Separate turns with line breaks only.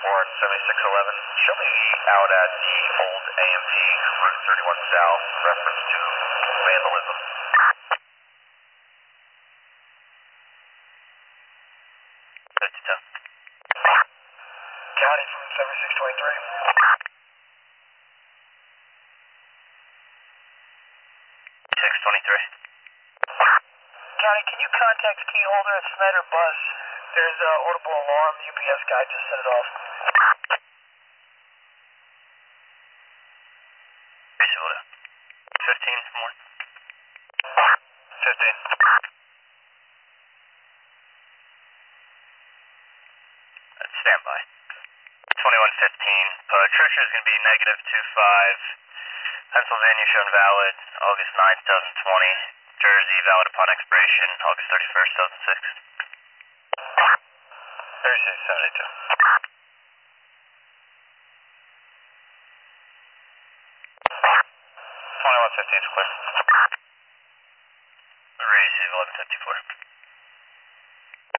Warren 7611. Show me out at the old AMP, Route 31 South, reference to vandalism.
County from 7623.
623.
County, can you contact key holder at Snyder Bus? There's an audible alarm. The UPS guy just set it off.
15 more. 15. Stand by. 2115. Church is going to be -25. Pennsylvania shown valid August 9th, 2020. Jersey valid upon expiration August 31st, 2006. 3672. 2115 is clear. Receive 1154.